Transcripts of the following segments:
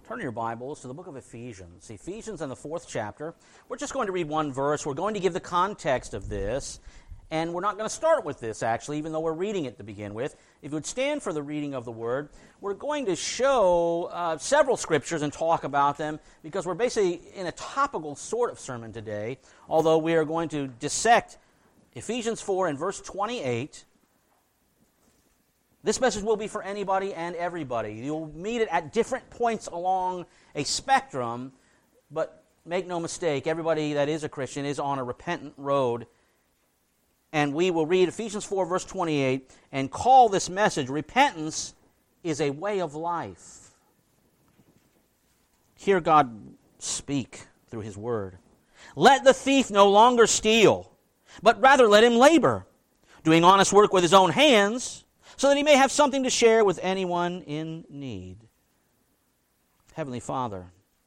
Turn your Bibles to the book of Ephesians. Ephesians in the 4th chapter. We're just going to read one verse. We're going to give the context of this. And we're not going to start with this, actually, even though we're reading it to begin with. If you would stand for the reading of the Word, we're going to show several scriptures and talk about them because we're basically in a topical sort of sermon today, although we are going to dissect Ephesians 4 and verse 28. This message will be for anybody and everybody. You'll meet it at different points along a spectrum, but make no mistake, everybody that is a Christian is on a repentant road. And we will read Ephesians 4, verse 28, and call this message, Repentance is a Way of Life. Hear God speak through His Word. Let the thief no longer steal, but rather let him labor, doing honest work with his own hands, so that he may have something to share with anyone in need. Heavenly Father,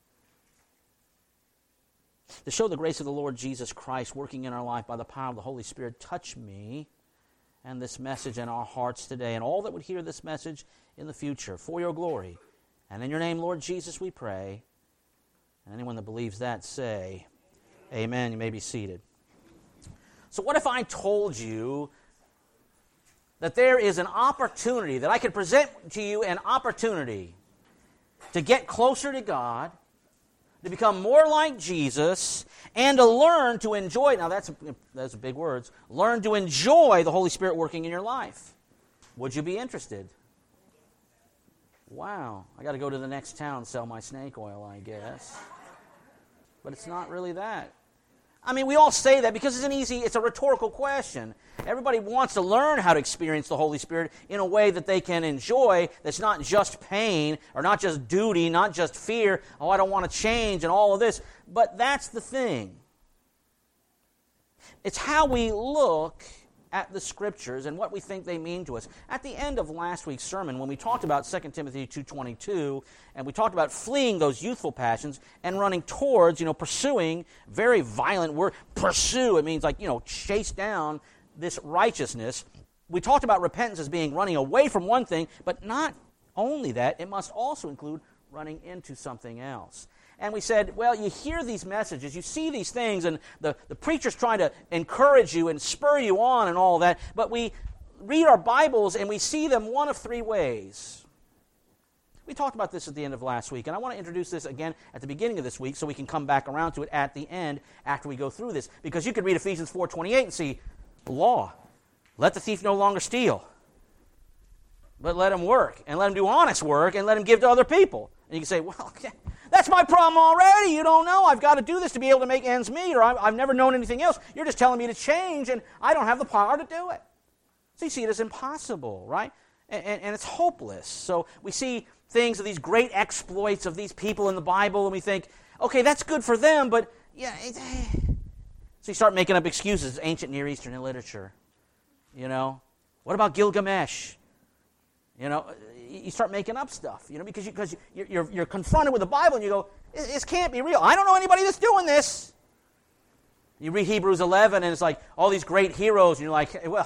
to show the grace of the Lord Jesus Christ working in our life by the power of the Holy Spirit, touch me and this message in our hearts today, and all that would hear this message in the future, for your glory. And in your name, Lord Jesus, we pray. And anyone that believes that, say, Amen. You may be seated. So what if I told you that there is an opportunity, that I could present to you an opportunity to get closer to God, to become more like Jesus, and to learn to enjoy, now that's big words, learn to enjoy the Holy Spirit working in your life? Would you be interested? Wow, I got to go to the next town and sell my snake oil, I guess. But it's not really that. I mean, we all say that because it's a rhetorical question. Everybody wants to learn how to experience the Holy Spirit in a way that they can enjoy, that's not just pain, or not just duty, not just fear, oh, I don't want to change, and all of this. But that's the thing. It's how we look at the Scriptures and what we think they mean to us. At the end of last week's sermon, when we talked about 2 Timothy 2:22, and we talked about fleeing those youthful passions and running towards, pursuing, very violent word, pursue, it means chase down this righteousness. We talked about repentance as being running away from one thing, but not only that, it must also include running into something else. And we said, well, you hear these messages, you see these things, and the preacher's trying to encourage you and spur you on and all that, but we read our Bibles and we see them one of three ways. We talked about this at the end of last week, and I want to introduce this again at the beginning of this week so we can come back around to it at the end after we go through this. Because you could read Ephesians 4:28 and see, law, let the thief no longer steal, but let him work, and let him do honest work, and let him give to other people. And you can say, well, okay, that's my problem already. You don't know. I've got to do this to be able to make ends meet, or I've never known anything else. You're just telling me to change, and I don't have the power to do it. So you see it as impossible, right? And it's hopeless. So we see things of these great exploits of these people in the Bible, and we think, okay, that's good for them, but yeah. So you start making up excuses, ancient Near Eastern literature. What about Gilgamesh? You start making up stuff, because you're confronted with the Bible and you go, this can't be real. I don't know anybody that's doing this. You read Hebrews 11 and it's like all these great heroes and you're like, well,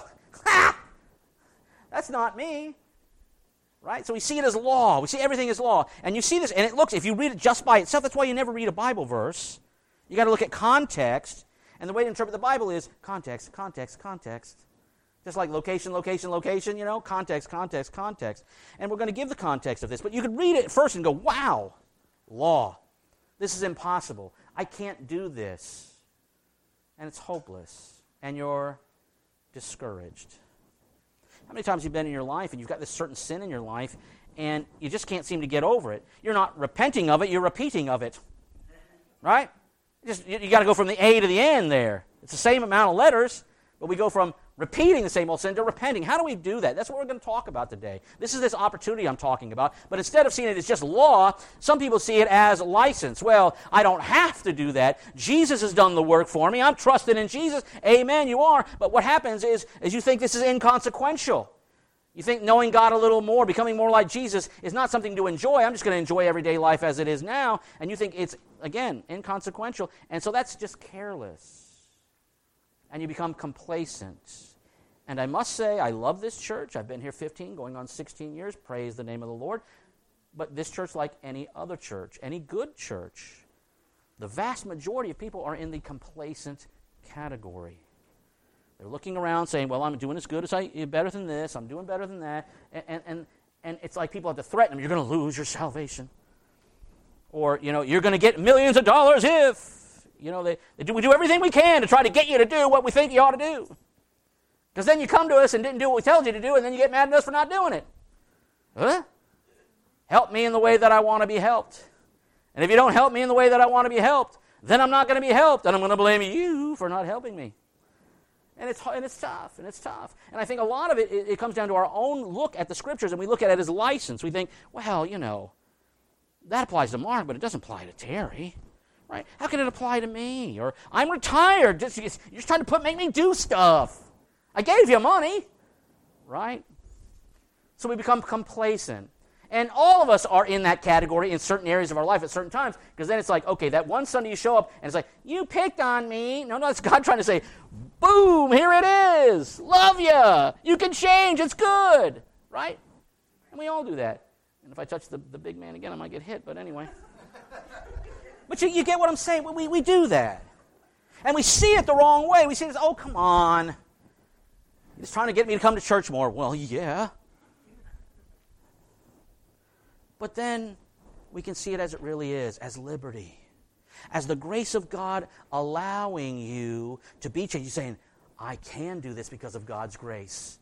that's not me. Right? So we see it as law. We see everything as law. And you see this, and it looks, if you read it just by itself, that's why you never read a Bible verse. You got to look at context, and the way to interpret the Bible is context, context, context. Just like location, location, location, context, context, context. And we're going to give the context of this. But you could read it first and go, wow, law. This is impossible. I can't do this. And it's hopeless. And you're discouraged. How many times have you been in your life and you've got this certain sin in your life and you just can't seem to get over it? You're not repenting of it, you're repeating of it. Right? You got to go from the A to the N there. It's the same amount of letters, but we go from repeating the same old sin to repenting. How do we do that? That's what we're going to talk about today. This is this opportunity I'm talking about. But instead of seeing it as just law, some people see it as license. Well, I don't have to do that. Jesus has done the work for me. I'm trusting in Jesus. Amen, you are. But what happens is you think this is inconsequential. You think knowing God a little more, becoming more like Jesus, is not something to enjoy. I'm just going to enjoy everyday life as it is now. And you think it's, again, inconsequential. And so that's just careless. And you become complacent. And I must say, I love this church. I've been here 15, going on 16 years. Praise the name of the Lord. But this church, like any other church, any good church, the vast majority of people are in the complacent category. They're looking around saying, well, I'm doing as good as better than this, I'm doing better than that. And it's like people have to threaten them, you're going to lose your salvation. Or, you're going to get millions of dollars if, we do everything we can to try to get you to do what we think you ought to do. Because then you come to us and didn't do what we told you to do, and then you get mad at us for not doing it. Huh? Help me in the way that I want to be helped. And if you don't help me in the way that I want to be helped, then I'm not going to be helped, and I'm going to blame you for not helping me. And it's tough. And I think a lot of it comes down to our own look at the Scriptures, and we look at it as license. We think, well, that applies to Mark, but it doesn't apply to Terry. Right? How can it apply to me? Or I'm retired. You're just trying to make me do stuff. I gave you money. Right? So we become complacent. And all of us are in that category in certain areas of our life at certain times, because then it's like, okay, that one Sunday you show up, and it's like, you picked on me. No, it's God trying to say, boom, here it is. Love you. You can change. It's good. Right? And we all do that. And if I touch the big man again, I might get hit, but anyway. But you get what I'm saying? We do that. And we see it the wrong way. We see this, oh, come on. You're just trying to get me to come to church more. Well, yeah. But then we can see it as it really is, as liberty. As the grace of God allowing you to be changed. You're saying, I can do this because of God's grace.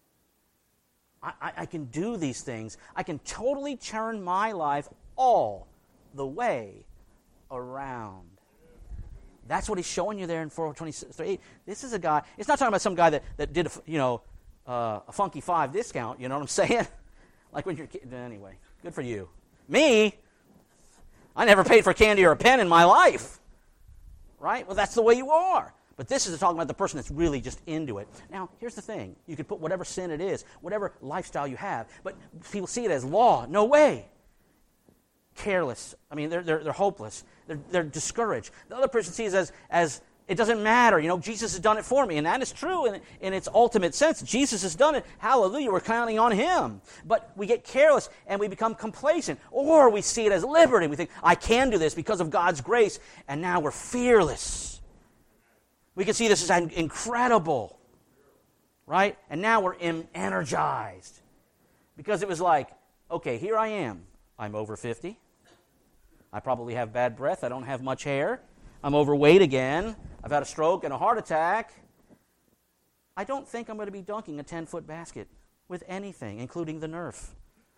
I can do these things. I can totally turn my life all the way around. That's what he's showing you there in 4:23. This is a guy, it's not talking about some guy that did a Funky 5 discount, you know what I'm saying? Like when you're anyway, good for you. Me, I never paid for candy or a pen in my life. Right? Well, that's the way you are. But this is talking about the person that's really just into it. Now, here's the thing. You could put whatever sin it is, whatever lifestyle you have, but people see it as law. No way. Careless. I mean, they're hopeless. They're discouraged. The other person sees it as it doesn't matter. Jesus has done it for me. And that is true in its ultimate sense. Jesus has done it. Hallelujah. We're counting on him. But we get careless and we become complacent. Or we see it as liberty. We think, I can do this because of God's grace. And now we're fearless. We can see this as incredible. Right? And now we're energized. Because it was like, okay, here I am. I'm over 50. I probably have bad breath. I don't have much hair. I'm overweight again. I've had a stroke and a heart attack. I don't think I'm going to be dunking a 10-foot basket with anything, including the Nerf.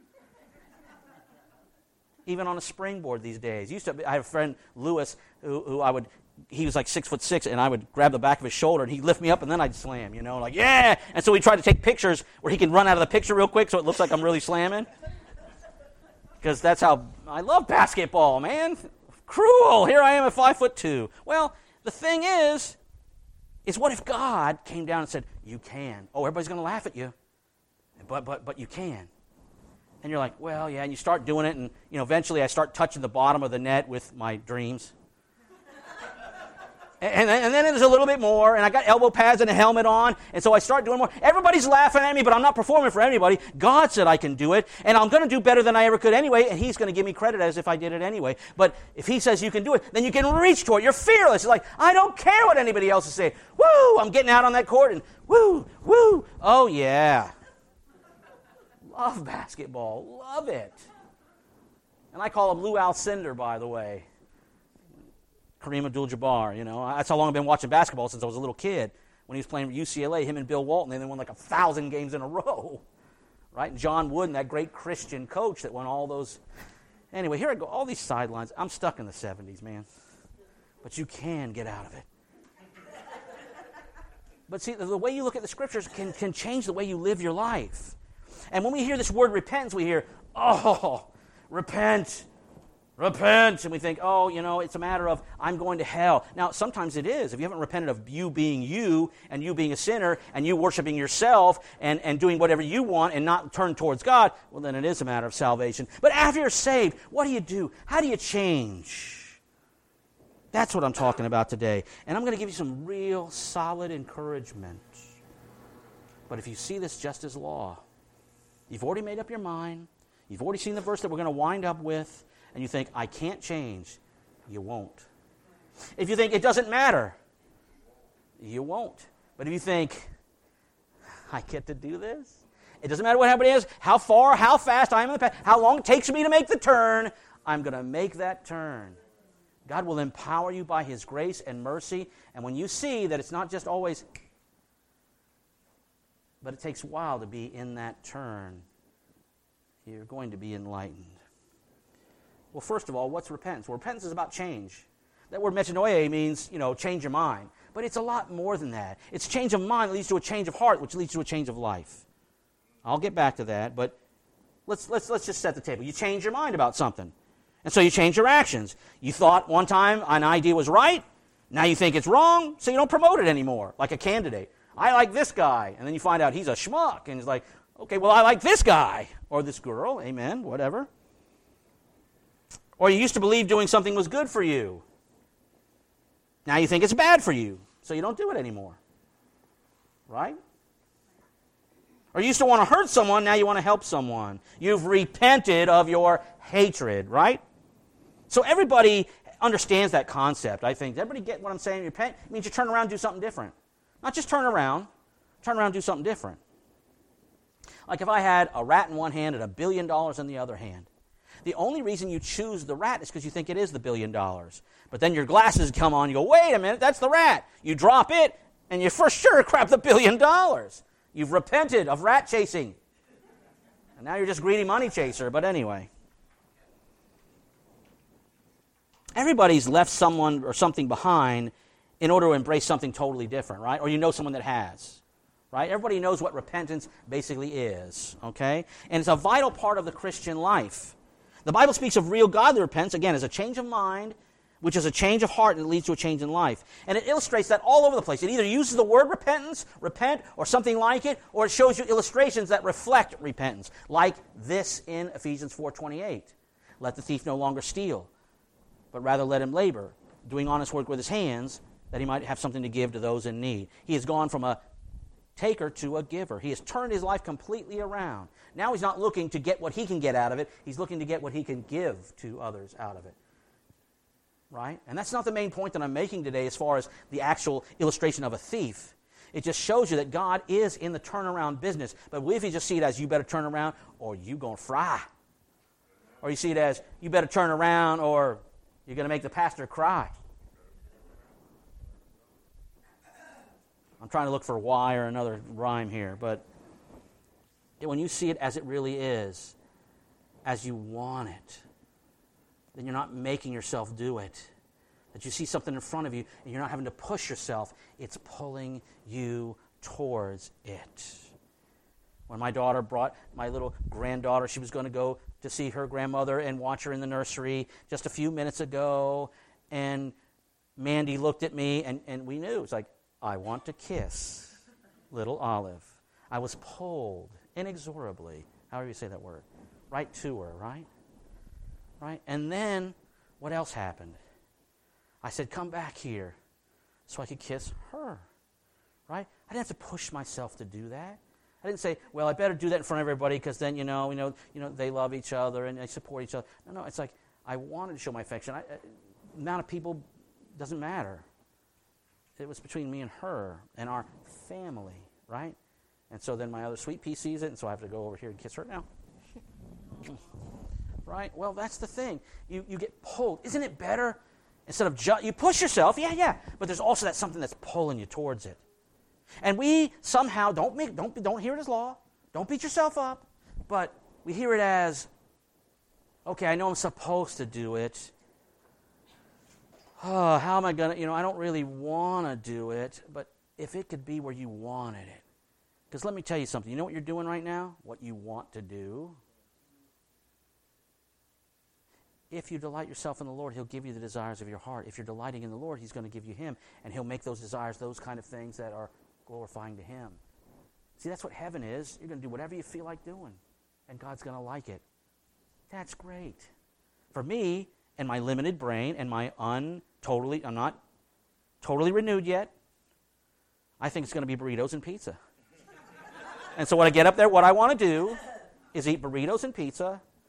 Even on a springboard these days. I have a friend, Lewis, who he was like 6'6", and I would grab the back of his shoulder, and he'd lift me up, and then I'd slam, like, yeah! And so we tried to take pictures where he can run out of the picture real quick so it looks like I'm really slamming. Because that's how I love basketball, man. Cruel. Here I am at 5'2". Well, the thing is what if God came down and said, you can. Oh, everybody's going to laugh at you. But you can. And you're like, well, yeah, and you start doing it, and eventually I start touching the bottom of the net with my dreams. And then there's a little bit more, and I got elbow pads and a helmet on, and so I start doing more. Everybody's laughing at me, but I'm not performing for anybody. God said I can do it, and I'm going to do better than I ever could anyway, and he's going to give me credit as if I did it anyway. But if he says you can do it, then you can reach toward it. You're fearless. It's like, I don't care what anybody else is saying. Woo! I'm getting out on that court, and woo! Woo! Oh, yeah. Love basketball. Love it. And I call him Lou Alcindor, by the way. Kareem Abdul-Jabbar, That's how long I've been watching basketball since I was a little kid. When he was playing for UCLA, him and Bill Walton, they won like 1,000 games in a row. Right? And John Wooden, that great Christian coach that won all those. Anyway, here I go. All these sidelines. I'm stuck in the 70s, man. But you can get out of it. But see, the way you look at the Scriptures can change the way you live your life. And when we hear this word repentance, we hear, oh, repent. Repent. And we think, oh, it's a matter of I'm going to hell. Now, sometimes it is. If you haven't repented of you being you and you being a sinner and you worshiping yourself and doing whatever you want and not turn towards God, well, then it is a matter of salvation. But after you're saved, what do? How do you change? That's what I'm talking about today. And I'm going to give you some real solid encouragement. But if you see this just as law, you've already made up your mind. You've already seen the verse that we're going to wind up with, and you think, I can't change. You won't. If you think it doesn't matter, you won't. But if you think, I get to do this, it doesn't matter what everybody is, how far, how fast I am in the path, how long it takes me to make the turn, I'm going to make that turn. God will empower you by His grace and mercy, and when you see that it's not just always, but it takes a while to be in that turn, you're going to be enlightened. Well, first of all, what's repentance? Well, repentance is about change. That word metanoia means, change your mind. But it's a lot more than that. It's change of mind that leads to a change of heart, which leads to a change of life. I'll get back to that, but let's just set the table. You change your mind about something, and so you change your actions. You thought one time an idea was right, now you think it's wrong, so you don't promote it anymore, like a candidate. I like this guy, and then you find out he's a schmuck, and it's like, okay, well, I like this guy, or this girl, amen, whatever. Or you used to believe doing something was good for you. Now you think it's bad for you, so you don't do it anymore. Right? Or you used to want to hurt someone, now you want to help someone. You've repented of your hatred, right? So everybody understands that concept, I think. Does everybody get what I'm saying? Repent means you turn around and do something different. Not just turn around and do something different. Like if I had a rat in one hand and $1 billion in the other hand. The only reason you choose the rat is because you think it is the $1 billion. But then your glasses come on, you go, wait a minute, that's the rat. You drop it, and you for sure grab the $1 billion. You've repented of rat chasing. And now you're just greedy money chaser, but anyway. Everybody's left someone or something behind in order to embrace something totally different, right? Or you know someone that has, right? Everybody knows what repentance basically is, okay? And it's a vital part of the Christian life. The Bible speaks of real godly repentance, again, as a change of mind, which is a change of heart, and it leads to a change in life. And it illustrates that all over the place. It either uses the word repentance, repent, or something like it, or it shows you illustrations that reflect repentance, like this in Ephesians 4:28. Let the thief no longer steal, but rather let him labor, doing honest work with his hands, that he might have something to give to those in need. He has gone from a taker to a giver. He has turned his life completely around. Now he's not looking to get what he can get out of it. He's looking to get what he can give to others out of it. Right? And that's not the main point that I'm making today as far as the actual illustration of a thief. It just shows you that God is in the turnaround business. But what if you just see it as you better turn around or you going to fry? Or you see it as you better turn around or you're going to make the pastor cry. I'm trying to look for why or another rhyme here, but when you see it as it really is, as you want it, then you're not making yourself do it. That you see something in front of you and you're not having to push yourself. It's pulling you towards it. When my daughter brought my little granddaughter, she was going to go to see her grandmother and watch her in the nursery just a few minutes ago, and Mandy looked at me and we knew. It's like, I want to kiss little Olive. I was pulled inexorably, however you say that word, right to her, right? Right? And then, what else happened? I said, come back here so I could kiss her, right? I didn't have to push myself to do that. I didn't say, well, I better do that in front of everybody because then, they love each other and they support each other. No, it's like I wanted to show my affection. The amount of people doesn't matter. It was between me and her and our family, right? And so then my other sweet pea sees it, and so I have to go over here and kiss her now. Right? Well, that's the thing. You get pulled. Isn't it better? Instead of you push yourself, yeah, but there's also that something that's pulling you towards it. And we somehow don't hear it as law. Don't beat yourself up. But we hear it as, okay, I know I'm supposed to do it. Oh, how am I going to, I don't really want to do it, but if it could be where you wanted it. Because let me tell you something. You know what you're doing right now? What you want to do. If you delight yourself in the Lord, He'll give you the desires of your heart. If you're delighting in the Lord, He's going to give you Him, and He'll make those desires those kind of things that are glorifying to Him. See, that's what heaven is. You're going to do whatever you feel like doing, and God's going to like it. That's great. For me and my limited brain and my I'm not totally renewed yet, I think it's going to be burritos and pizza. And so when I get up there, what I want to do is eat burritos and pizza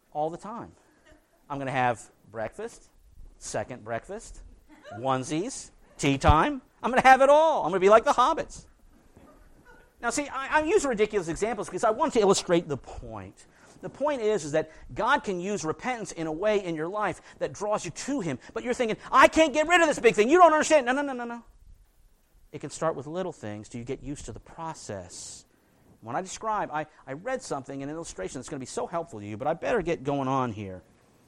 all the time. I'm going to have breakfast, second breakfast, onesies, tea time. I'm going to have it all. I'm going to be like the hobbits. Now, see, I use ridiculous examples because I want to illustrate the point. The point is that God can use repentance in a way in your life that draws you to Him. But you're thinking, I can't get rid of this big thing. You don't understand. No. It can start with little things till you get used to the process. When I describe, I read something, an illustration that's going to be so helpful to you, but I better get going on here.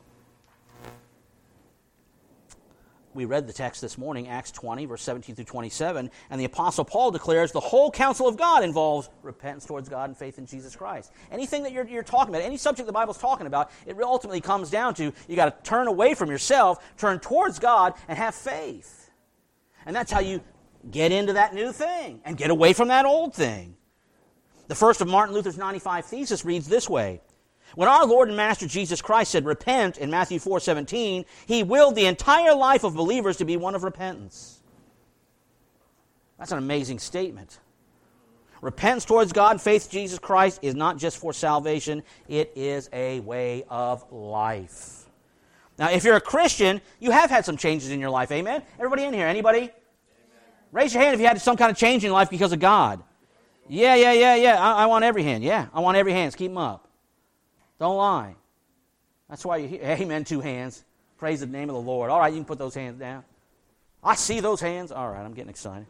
We read the text this morning, Acts 20, verse 17 through 27, and the Apostle Paul declares the whole counsel of God involves repentance towards God and faith in Jesus Christ. Anything that you're talking about, any subject the Bible's talking about, it ultimately comes down to you got to turn away from yourself, turn towards God, and have faith. And that's how you get into that new thing and get away from that old thing. The first of Martin Luther's 95 Theses reads this way. When our Lord and Master Jesus Christ said, repent, in Matthew 4:17, He willed the entire life of believers to be one of repentance. That's an amazing statement. Repentance towards God and faith in Jesus Christ is not just for salvation, it is a way of life. Now, if you're a Christian, you have had some changes in your life, amen? Everybody in here, anybody? Amen. Raise your hand if you had some kind of change in your life because of God. Yeah. I want every hand. Yeah, I want every hand. Keep them up. Don't lie. That's why you hear, amen, 2 hands. Praise the name of the Lord. All right, you can put those hands down. I see those hands. All right, I'm getting excited.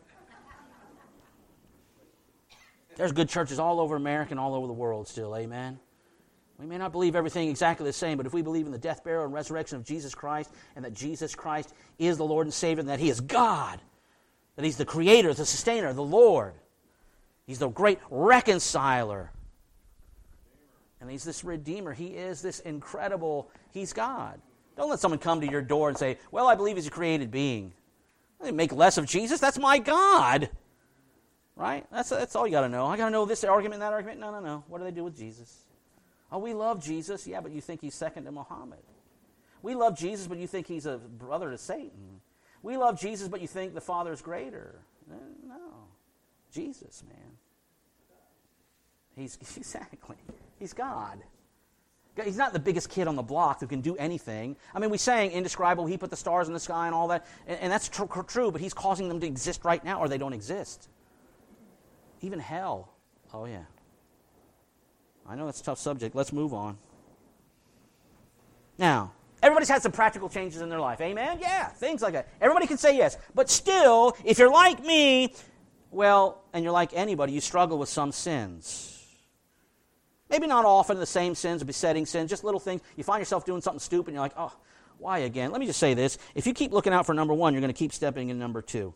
There's good churches all over America and all over the world still, amen. We may not believe everything exactly the same, but if we believe in the death, burial, and resurrection of Jesus Christ, and that Jesus Christ is the Lord and Savior, and that He is God, that He's the Creator, the Sustainer, the Lord, He's the great reconciler, and He's this Redeemer. He is this incredible, He's God. Don't let someone come to your door and say, well, I believe He's a created being. They make less of Jesus. That's my God. Right? That's all you got to know. I got to know this argument and that argument. No. What do they do with Jesus? Oh, we love Jesus. Yeah, but you think He's second to Muhammad. We love Jesus, but you think He's a brother to Satan. We love Jesus, but you think the Father is greater. No. Jesus, man. He's God. He's not the biggest kid on the block who can do anything. I mean, we sang indescribable, He put the stars in the sky and all that, and that's true, but He's causing them to exist right now or they don't exist. Even hell. Oh, yeah. I know that's a tough subject. Let's move on. Now, everybody's had some practical changes in their life. Amen? Yeah, things like that. Everybody can say yes. But still, if you're like me, well, and you're like anybody, you struggle with some sins. Maybe not often the same sins or besetting sins, just little things. You find yourself doing something stupid and you're like, oh, why again? Let me just say this. If you keep looking out for number 1, you're going to keep stepping in number 2.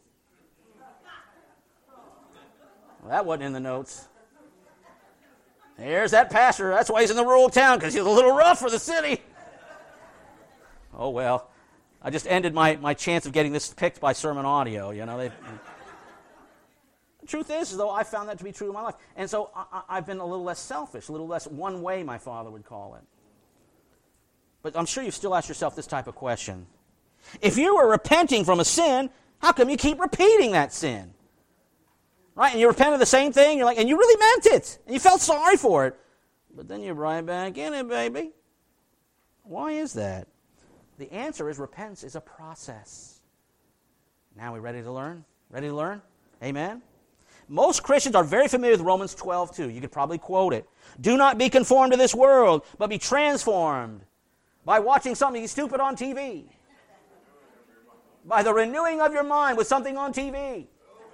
Well, that wasn't in the notes. There's that pastor. That's why he's in the rural town, because he's a little rough for the city. Oh, well. I just ended my chance of getting this picked by sermon audio. You know, the truth is, though, I found that to be true in my life. And so I've been a little less selfish, a little less one way, my father would call it. But I'm sure you've still asked yourself this type of question. If you were repenting from a sin, how come you keep repeating that sin? Right? And you repent of the same thing, and you really meant it, and you felt sorry for it. But then you're right back in it, baby. Why is that? The answer is repentance is a process. Now we ready to learn? Ready to learn? Amen? Most Christians are very familiar with Romans 12:2. You could probably quote it. Do not be conformed to this world, but be transformed by watching something stupid on TV. By the renewing of your mind with something on TV.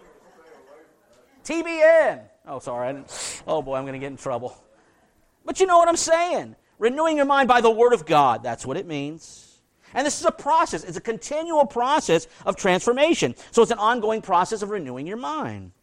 TBN. Oh, sorry. Oh, boy, I'm going to get in trouble. But you know what I'm saying. Renewing your mind by the Word of God. That's what it means. And this is a process. It's a continual process of transformation. So it's an ongoing process of renewing your mind.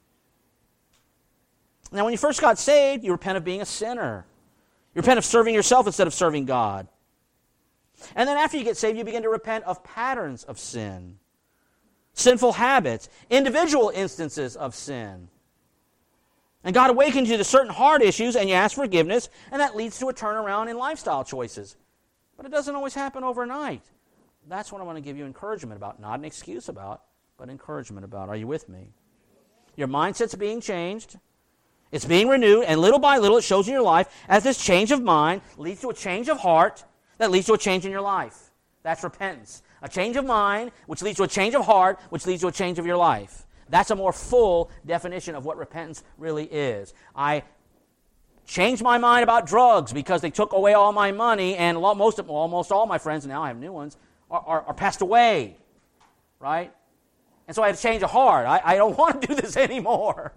Now, when you first got saved, you repent of being a sinner. You repent of serving yourself instead of serving God. And then after you get saved, you begin to repent of patterns of sin. Sinful habits, individual instances of sin. And God awakens you to certain hard issues, and you ask forgiveness, and that leads to a turnaround in lifestyle choices. But it doesn't always happen overnight. That's what I want to give you encouragement about. Not an excuse about, but encouragement about. Are you with me? Your mindset's being changed. It's being renewed, and little by little it shows in your life as this change of mind leads to a change of heart that leads to a change in your life. That's repentance. A change of mind, which leads to a change of heart, which leads to a change of your life. That's a more full definition of what repentance really is. I changed my mind about drugs because they took away all my money, and almost all my friends, and now I have new ones, are passed away, right? And so I had to change of heart. I don't want to do this anymore.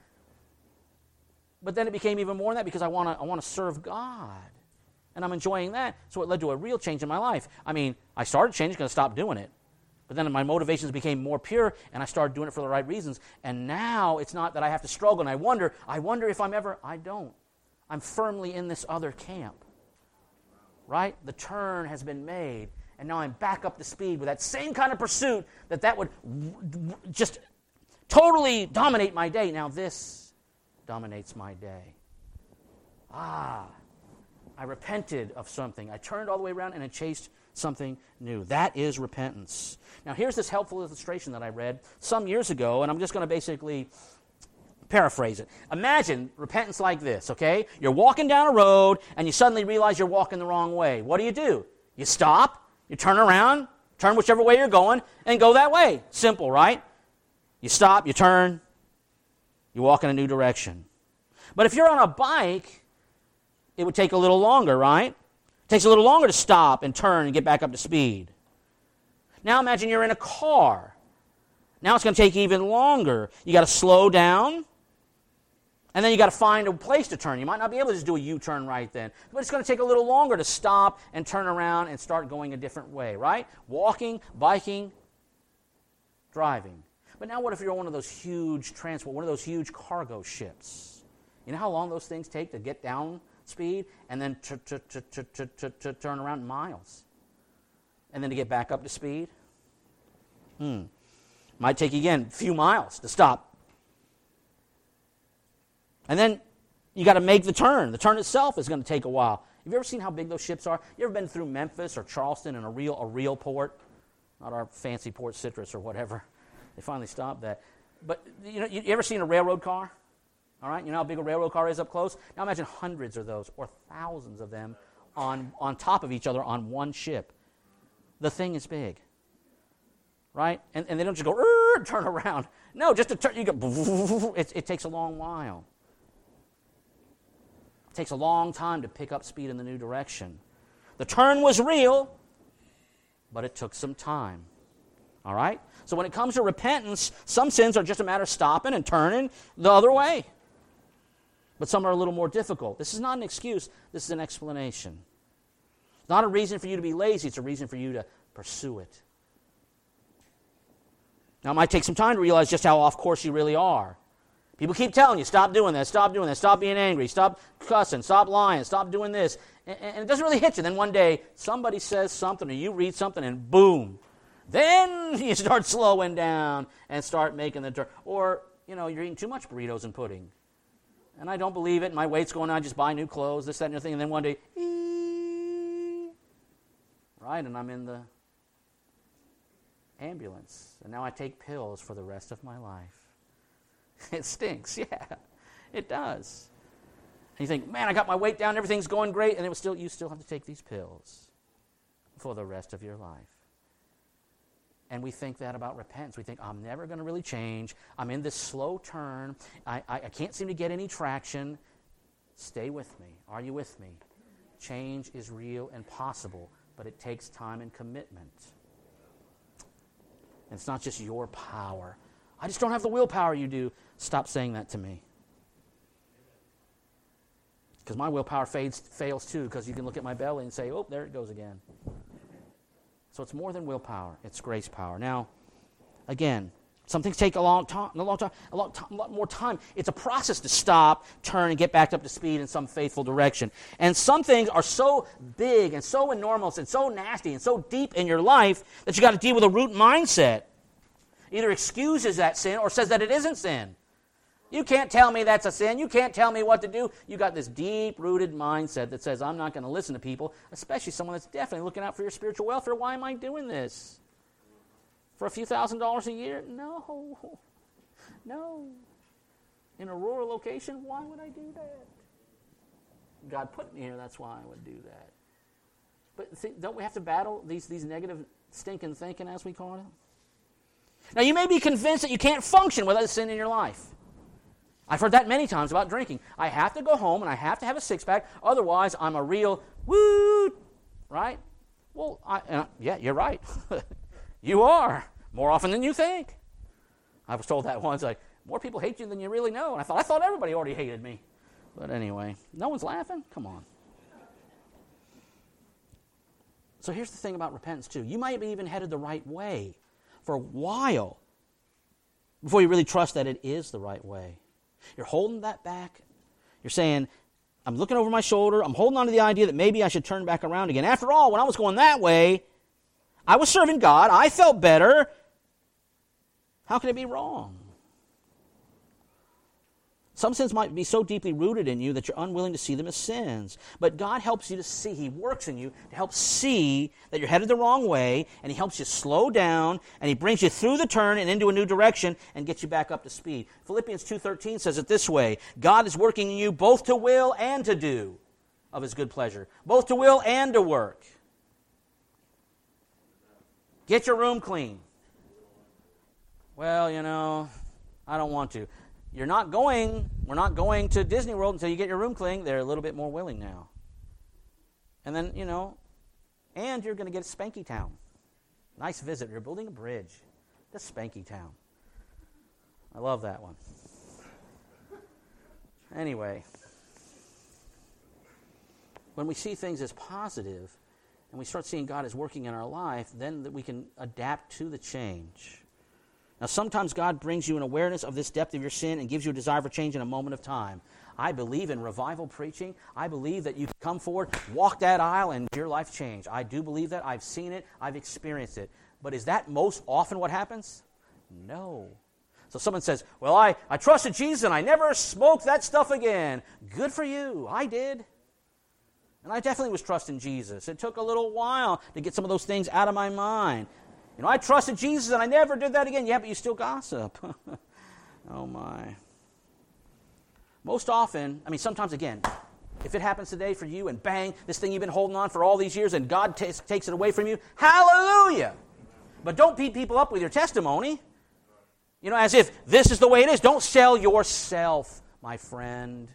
But then it became even more than that because I want to serve God. And I'm enjoying that. So it led to a real change in my life. I mean, I started changing because I stopped doing it. But then my motivations became more pure, and I started doing it for the right reasons. And now it's not that I have to struggle, and I wonder if I don't. I'm firmly in this other camp. Right? The turn has been made, and now I'm back up to speed with that same kind of pursuit that would just totally dominate my day. Now this dominates my day. I repented of something. I turned all the way around and I chased something new. That is repentance. Now here's this helpful illustration that I read some years ago, and I'm just going to basically paraphrase it. Imagine repentance like this, okay? You're walking down a road and you suddenly realize you're walking the wrong way. What do? You stop, you turn around, turn whichever way you're going, and go that way. Simple, right? You stop, you turn, you walk in a new direction. But if you're on a bike, it would take a little longer, right? It takes a little longer to stop and turn and get back up to speed. Now imagine you're in a car. Now it's going to take even longer. You got to slow down, and then you got to find a place to turn. You might not be able to just do a U-turn right then, but it's going to take a little longer to stop and turn around and start going a different way, right? Walking, biking, driving. But now what if you're on one of those huge transport, one of those huge cargo ships? You know how long those things take to get down speed and then to turn around miles? And then to get back up to speed? Might take, again, a few miles to stop. And then you got to make the turn. The turn itself is going to take a while. Have you ever seen how big those ships are? You ever been through Memphis or Charleston in a real port? Not our fancy Port Citrus or whatever. They finally stopped that. But you ever seen a railroad car? All right, you know how big a railroad car is up close? Now imagine hundreds of those or thousands of them on top of each other on one ship. The thing is big. Right? And they don't just go, turn around. No, just to turn, you go, it takes a long while. It takes a long time to pick up speed in the new direction. The turn was real, but it took some time. All right? So when it comes to repentance, some sins are just a matter of stopping and turning the other way. But some are a little more difficult. This is not an excuse. This is an explanation. It's not a reason for you to be lazy. It's a reason for you to pursue it. Now, it might take some time to realize just how off course you really are. People keep telling you, stop doing that, stop doing that, stop being angry, stop cussing, stop lying, stop doing this. And it doesn't really hit you. Then one day, somebody says something or you read something and boom. Then you start slowing down and start making the turn. Or, you're eating too much burritos and pudding. And I don't believe it. My weight's going on. I just buy new clothes, this, that, and the other thing. And then one day, right, and I'm in the ambulance. And now I take pills for the rest of my life. It stinks, yeah. It does. And you think, man, I got my weight down. Everything's going great. And you still have to take these pills for the rest of your life. And we think that about repentance. We think, I'm never going to really change. I'm in this slow turn. I can't seem to get any traction. Stay with me. Are you with me? Change is real and possible, but it takes time and commitment. And it's not just your power. I just don't have the willpower you do. Stop saying that to me. Because my willpower fails too, because you can look at my belly and say, oh, there it goes again. So it's more than willpower. It's grace power. Now, again, some things take a lot more time. It's a process to stop, turn, and get back up to speed in some faithful direction. And some things are so big and so enormous and so nasty and so deep in your life that you got to deal with a root mindset. Either excuses that sin or says that it isn't sin. You can't tell me that's a sin. You can't tell me what to do. You got this deep-rooted mindset that says, I'm not going to listen to people, especially someone that's definitely looking out for your spiritual welfare. Why am I doing this? For a few $1,000s a year? No. in a rural location, why would I do that? God put me here, that's why I would do that. But see, don't we have to battle these negative stinking thinking, as we call it? Now, you may be convinced that you can't function without sin in your life. I've heard that many times about drinking. I have to go home and I have to have a six-pack, otherwise I'm a real woo, right? Well, yeah, you're right. You are, more often than you think. I was told that once, like, more people hate you than you really know. And I thought everybody already hated me. But anyway, no one's laughing? Come on. So here's the thing about repentance, too. You might be even headed the right way for a while before you really trust that it is the right way. You're holding that back. You're saying, I'm looking over my shoulder. I'm holding on to the idea that maybe I should turn back around again. After all, when I was going that way, I was serving God. I felt better. How can it be wrong? Some sins might be so deeply rooted in you that you're unwilling to see them as sins. But God helps you to see. He works in you to help see that you're headed the wrong way, and He helps you slow down, and He brings you through the turn and into a new direction and gets you back up to speed. Philippians 2:13 says it this way: God is working in you both to will and to do of His good pleasure. Both to will and to work. Get your room clean. Well, I don't want to. We're not going to Disney World until you get your room clean. They're a little bit more willing now. And then, and you're going to get Spanky Town. Nice visit. You're building a bridge to Spanky Town. I love that one. Anyway, when we see things as positive and we start seeing God as working in our life, then we can adapt to the change. Now, sometimes God brings you an awareness of this depth of your sin and gives you a desire for change in a moment of time. I believe in revival preaching. I believe that you can come forward, walk that aisle, and your life change. I do believe that. I've seen it. I've experienced it. But is that most often what happens? No. So someone says, well, I trusted Jesus and I never smoked that stuff again. Good for you. I did. And I definitely was trusting Jesus. It took a little while to get some of those things out of my mind. I trusted Jesus and I never did that again. Yeah, but you still gossip. Oh, my. Most often, sometimes again, if it happens today for you and bang, this thing you've been holding on for all these years and God takes it away from you, hallelujah. But don't beat people up with your testimony. As if this is the way it is. Don't sell yourself, my friend.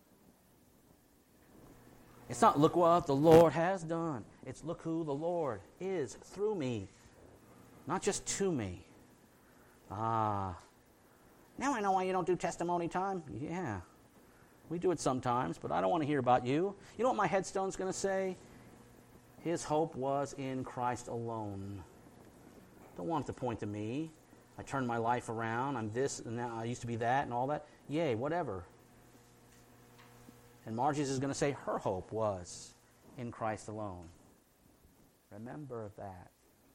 It's not look what the Lord has done. It's look who the Lord is through me. Not just to me. Now I know why you don't do testimony time. Yeah, we do it sometimes, but I don't want to hear about you. You know what my headstone's going to say? His hope was in Christ alone. Don't want it to point to me. I turned my life around. I'm this, and now I used to be that, and all that. Yay, whatever. And Margie's is going to say her hope was in Christ alone. Remember that.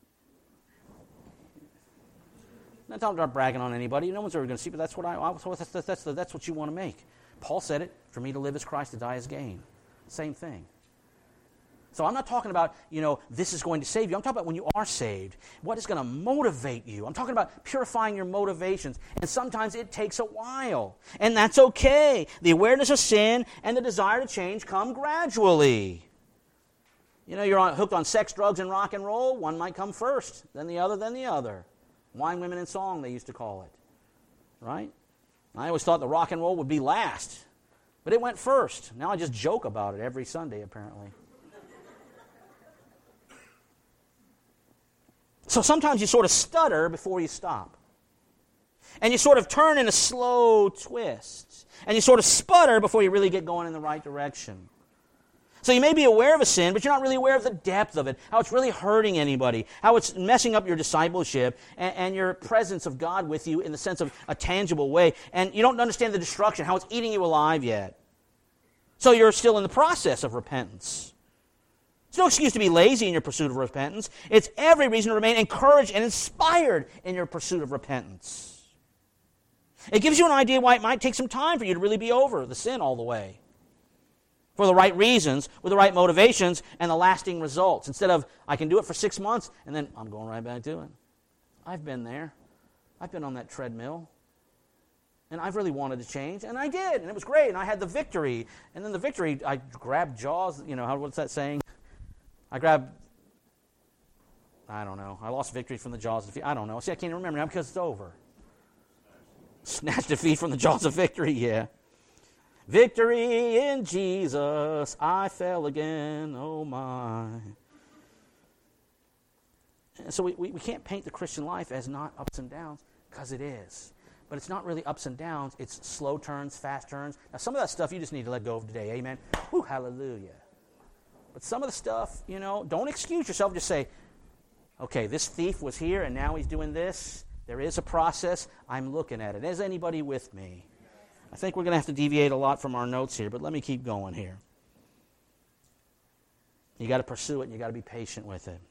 I'm not talking about bragging on anybody. No one's ever going to see, but that's what that's what you want to make. Paul said it, for me to live is Christ, to die is gain. Same thing. So I'm not talking about, this is going to save you. I'm talking about when you are saved, what is going to motivate you. I'm talking about purifying your motivations. And sometimes it takes a while. And that's okay. The awareness of sin and the desire to change come gradually. You're hooked on sex, drugs, and rock and roll. One might come first, then the other, then the other. Wine, women, and song, they used to call it. Right? I always thought the rock and roll would be last. But it went first. Now I just joke about it every Sunday, apparently. So sometimes you sort of stutter before you stop. And you sort of turn in a slow twist. And you sort of sputter before you really get going in the right direction. So you may be aware of a sin, but you're not really aware of the depth of it, how it's really hurting anybody, how it's messing up your discipleship and your presence of God with you in the sense of a tangible way. And you don't understand the destruction, how it's eating you alive yet. So you're still in the process of repentance. It's no excuse to be lazy in your pursuit of repentance. It's every reason to remain encouraged and inspired in your pursuit of repentance. It gives you an idea why it might take some time for you to really be over the sin all the way. For the right reasons, with the right motivations, and the lasting results. Instead of, I can do it for 6 months, and then I'm going right back to it. I've been there. I've been on that treadmill. And I really wanted to change, and I did, and it was great, and I had the victory. And then the victory, I grabbed jaws, what's that saying? I lost victory from the jaws of defeat. I don't know. See, I can't remember now because it's over. Snatched defeat from the jaws of victory, yeah. Victory in Jesus, I fell again, oh my. And so we can't paint the Christian life as not ups and downs, because it is. But it's not really ups and downs. It's slow turns, fast turns. Now, some of that stuff you just need to let go of today. Amen. Whew, hallelujah. But some of the stuff, don't excuse yourself. Just say, okay, this thief was here, and now he's doing this. There is a process. I'm looking at it. Is anybody with me? I think we're going to have to deviate a lot from our notes here, but let me keep going here. You got to pursue it, and you got to be patient with it.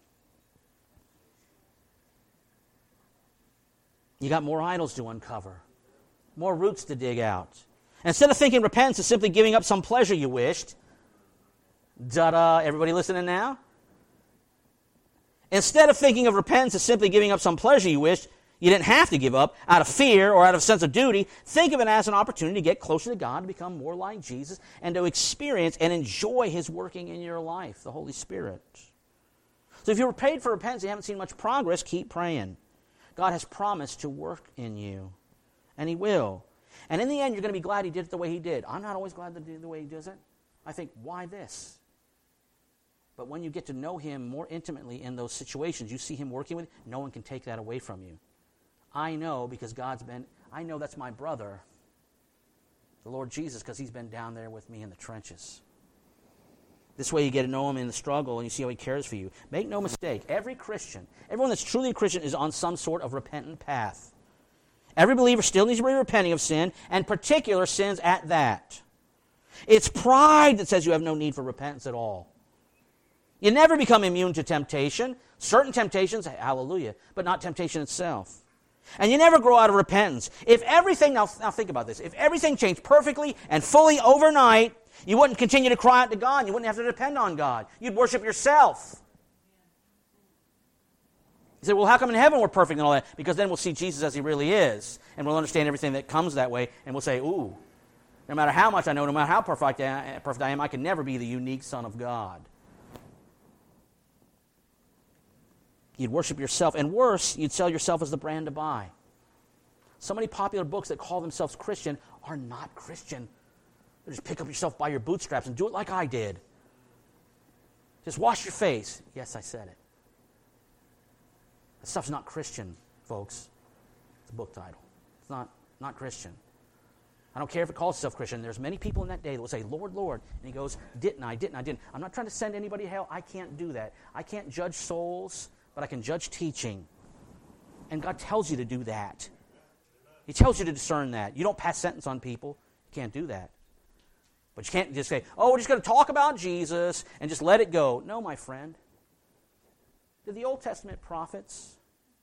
You got more idols to uncover, more roots to dig out. Instead of thinking repentance is simply giving up some pleasure you wished, everybody listening now? Instead of thinking of repentance as simply giving up some pleasure you wished you didn't have to give up out of fear or out of a sense of duty, think of it as an opportunity to get closer to God, to become more like Jesus, and to experience and enjoy His working in your life, the Holy Spirit. So if you were prayed for repentance and you haven't seen much progress, keep praying. God has promised to work in you, and He will. And in the end, you're going to be glad He did it the way He did. I'm not always glad to do the way He does it. I think, why this? But when you get to know Him more intimately in those situations, you see Him working with you, no one can take that away from you. I know because I know that's my brother, the Lord Jesus, because He's been down there with me in the trenches. This way you get to know Him in the struggle and you see how He cares for you. Make no mistake, every Christian, everyone that's truly a Christian is on some sort of repentant path. Every believer still needs to be repenting of sin, and particular sins at that. It's pride that says you have no need for repentance at all. You never become immune to temptation. Certain temptations, hallelujah, but not temptation itself. And you never grow out of repentance. If everything, now think about this, if everything changed perfectly and fully overnight, you wouldn't continue to cry out to God. You wouldn't have to depend on God. You'd worship yourself. You say, well, how come in heaven we're perfect and all that? Because then we'll see Jesus as He really is, and we'll understand everything that comes that way, and we'll say, ooh, no matter how much I know, no matter how perfect I am, I can never be the unique Son of God. You'd worship yourself, and worse, you'd sell yourself as the brand to buy. So many popular books that call themselves Christian are not Christian. They just pick up yourself by your bootstraps and do it like I did. Just wash your face. Yes, I said it. That stuff's not Christian, folks. It's a book title. It's not Christian. I don't care if it calls itself Christian. There's many people in that day that will say, Lord, Lord. And He goes, didn't I? I'm not trying to send anybody to hell. I can't do that. I can't judge souls, but I can judge teaching. And God tells you to do that. He tells you to discern that. You don't pass sentence on people. You can't do that. But you can't just say, oh, we're just going to talk about Jesus and just let it go. No, my friend. Did the Old Testament prophets,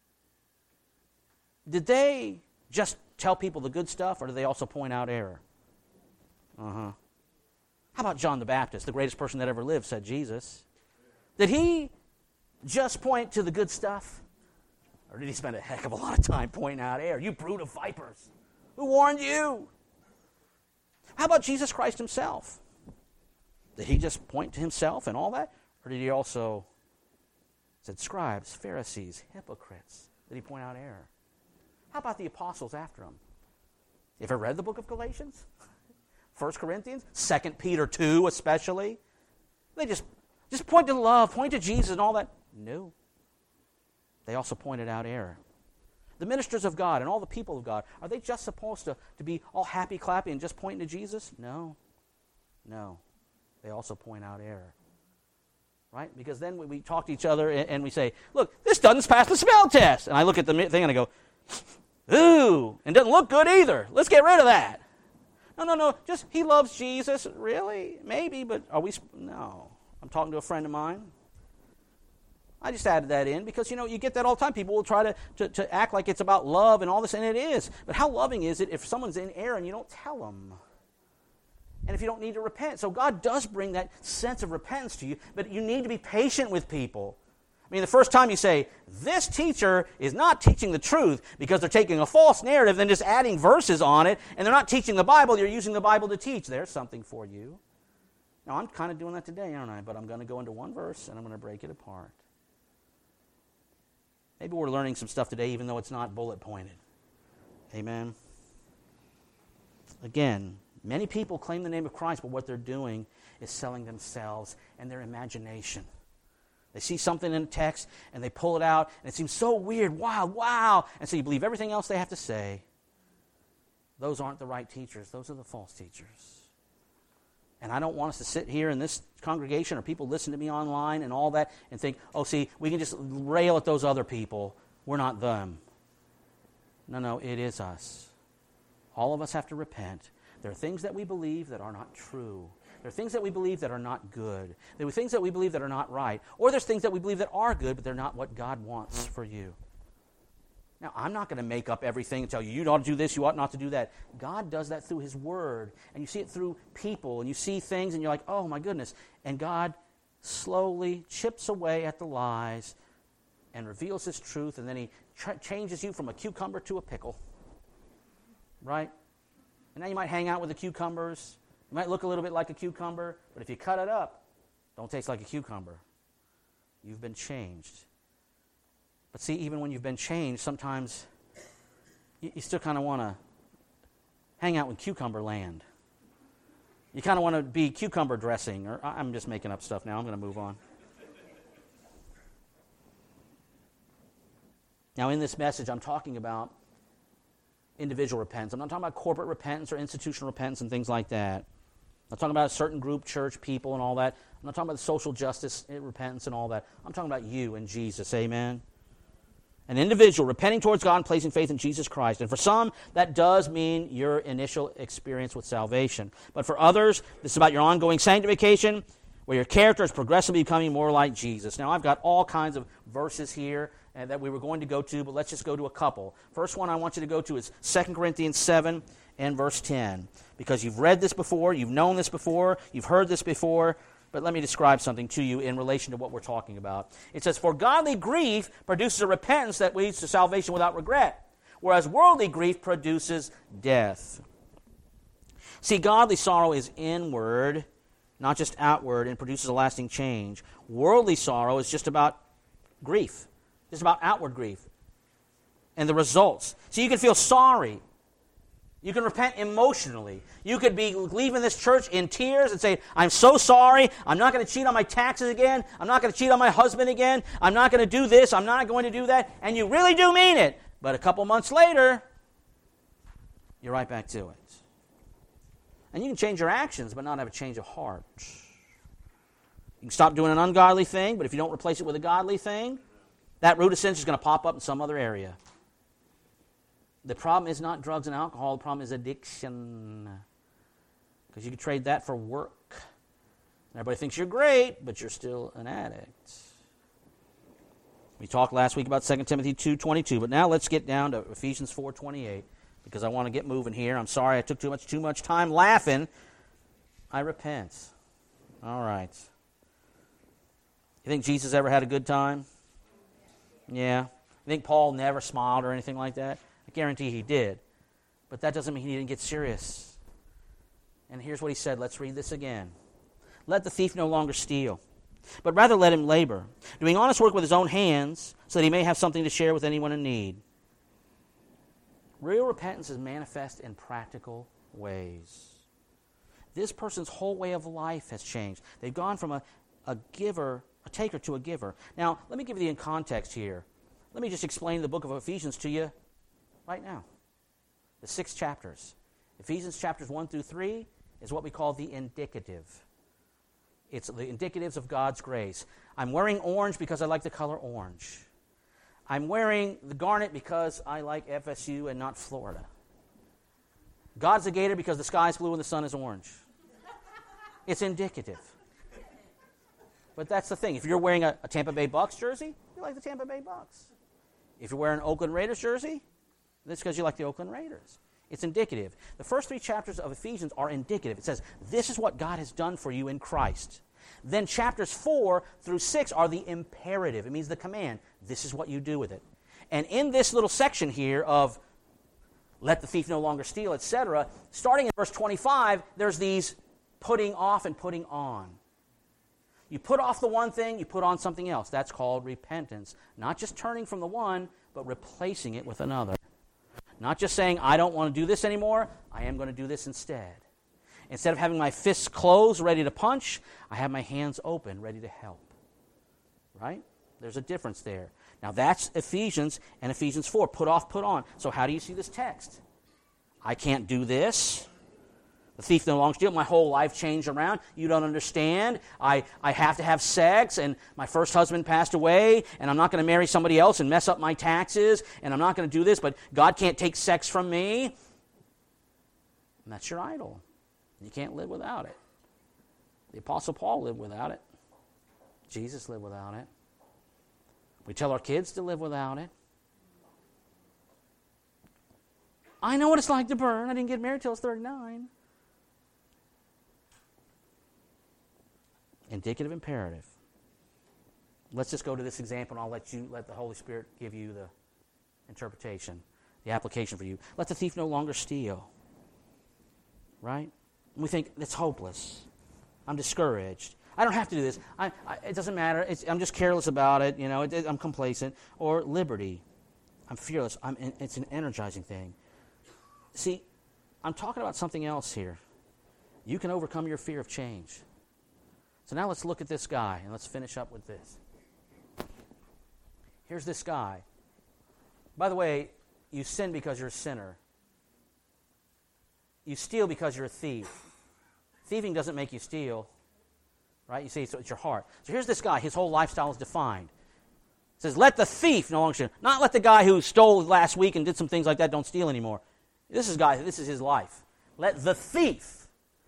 did they just tell people the good stuff, or did they also point out error? How about John the Baptist, the greatest person that ever lived, said Jesus? Did he just point to the good stuff? Or did he spend a heck of a lot of time pointing out error? You brood of vipers. Who warned you? How about Jesus Christ Himself? Did He just point to Himself and all that? Or did He also said scribes, Pharisees, hypocrites? Did He point out error? How about the apostles after Him? You ever read the book of Galatians? 1 Corinthians? 2 Peter 2 especially? They just point to love, point to Jesus and all that. No. They also pointed out error. The ministers of God and all the people of God, are they just supposed to be all happy, clappy, and just pointing to Jesus? No. They also point out error. Right? Because then we talk to each other and we say, look, this doesn't pass the smell test. And I look at the thing and I go, ooh, and doesn't look good either. Let's get rid of that. No, just He loves Jesus. Really? Maybe, but are we? No. I'm talking to a friend of mine. I just added that in because, you get that all the time. People will try to act like it's about love and all this, and it is. But how loving is it if someone's in error and you don't tell them? And if you don't need to repent. So God does bring that sense of repentance to you, but you need to be patient with people. I mean, the first time you say, this teacher is not teaching the truth because they're taking a false narrative and just adding verses on it, and they're not teaching the Bible, you're using the Bible to teach. There's something for you. Now, I'm kind of doing that today, aren't I? But I'm going to go into one verse, and I'm going to break it apart. Maybe we're learning some stuff today, even though it's not bullet-pointed. Amen? Again, many people claim the name of Christ, but what they're doing is selling themselves and their imagination. They see something in a text, and they pull it out, and it seems so weird, wow, and so you believe everything else they have to say. Those aren't the right teachers. Those are the false teachers. And I don't want us to sit here in this congregation or people listen to me online and all that and think, oh, see, we can just rail at those other people. We're not them. No, it is us. All of us have to repent. There are things that we believe that are not true. There are things that we believe that are not good. There are things that we believe that are not right. Or there's things that we believe that are good, but they're not what God wants for you. Now, I'm not going to make up everything and tell you, you ought to do this, you ought not to do that. God does that through His Word. And you see it through people. And you see things and you're like, oh, my goodness. And God slowly chips away at the lies and reveals His truth. And then He changes you from a cucumber to a pickle. Right? And now you might hang out with the cucumbers. You might look a little bit like a cucumber. But if you cut it up, don't taste like a cucumber. You've been changed. But see, even when you've been changed, sometimes you still kind of want to hang out with cucumber land. You kind of want to be cucumber dressing. Or I'm just making up stuff now. I'm going to move on. Now, in this message, I'm talking about individual repentance. I'm not talking about corporate repentance or institutional repentance and things like that. I'm not talking about a certain group, church, people, and all that. I'm not talking about social justice, repentance, and all that. I'm talking about you and Jesus. Amen? An individual repenting towards God and placing faith in Jesus Christ. And for some, that does mean your initial experience with salvation. But for others, this is about your ongoing sanctification, where your character is progressively becoming more like Jesus. Now, I've got all kinds of verses here that we were going to go to, but let's just go to a couple. First one I want you to go to is 2 Corinthians 7 and verse 10. Because you've read this before, you've known this before, you've heard this before, but let me describe something to you in relation to what we're talking about. It says, for godly grief produces a repentance that leads to salvation without regret, whereas worldly grief produces death. See, godly sorrow is inward, not just outward, and produces a lasting change. Worldly sorrow is just about grief, just about outward grief and the results. So you can feel sorry. You can repent emotionally. You could be leaving this church in tears and say, I'm so sorry. I'm not going to cheat on my taxes again. I'm not going to cheat on my husband again. I'm not going to do this. I'm not going to do that. And you really do mean it. But a couple months later, you're right back to it. And you can change your actions, but not have a change of heart. You can stop doing an ungodly thing, but if you don't replace it with a godly thing, that root of sin is going to pop up in some other area. The problem is not drugs and alcohol. The problem is addiction. Because you can trade that for work. Everybody thinks you're great, but you're still an addict. We talked last week about 2 Timothy 2:22, but now let's get down to Ephesians 4:28, because I want to get moving here. I'm sorry I took too much time laughing. I repent. All right. You think Jesus ever had a good time? Yeah. You think Paul never smiled or anything like that? I guarantee he did. But that doesn't mean he didn't get serious. And here's what he said. Let's read this again. Let the thief no longer steal, but rather let him labor, doing honest work with his own hands, so that he may have something to share with anyone in need. Real repentance is manifest in practical ways. This person's whole way of life has changed. They've gone from a taker to a giver. Now, let me give you the context here. Let me just explain the book of Ephesians to you right now. The 6 chapters. Ephesians chapters 1 through 3 is what we call the indicative. It's the indicatives of God's grace. I'm wearing orange because I like the color orange. I'm wearing the garnet because I like FSU and not Florida. God's a gator because the sky's blue and the sun is orange. It's indicative. But that's the thing. If you're wearing a Tampa Bay Bucks jersey, you like the Tampa Bay Bucks. If you're wearing an Oakland Raiders jersey, that's because you like the Oakland Raiders. It's indicative. The first 3 chapters of Ephesians are indicative. It says, this is what God has done for you in Christ. Then chapters 4 through 6 are the imperative. It means the command. This is what you do with it. And in this little section here of let the thief no longer steal, etc., starting in verse 25, there's these putting off and putting on. You put off the one thing, you put on something else. That's called repentance. Not just turning from the one, but replacing it with another. Not just saying, I don't want to do this anymore, I am going to do this instead. Instead of having my fists closed, ready to punch, I have my hands open, ready to help. Right? There's a difference there. Now that's Ephesians and Ephesians 4. Put off, put on. So how do you see this text? I can't do this. The thief no longer steals. My whole life changed around. You don't understand. I have to have sex, and my first husband passed away, and I'm not going to marry somebody else and mess up my taxes, and I'm not going to do this, but God can't take sex from me. And that's your idol. You can't live without it. The Apostle Paul lived without it. Jesus lived without it. We tell our kids to live without it. I know what it's like to burn. I didn't get married till I was 39. Indicative imperative. Let's just go to this example, and I'll let the Holy Spirit give you the interpretation, the application for you. Let the thief no longer steal. Right? We think it's hopeless. I'm discouraged. I don't have to do this. It doesn't matter. I'm just careless about it. You know, I'm complacent. Or liberty. I'm fearless. It's an energizing thing. See, I'm talking about something else here. You can overcome your fear of change. So now let's look at this guy, and let's finish up with this. Here's this guy. By the way, you sin because you're a sinner. You steal because you're a thief. Thieving doesn't make you steal, right? You see, it's your heart. So here's this guy. His whole lifestyle is defined. It says, let the thief no longer steal. Not let the guy who stole last week and did some things like that don't steal anymore. This is his life. Let the thief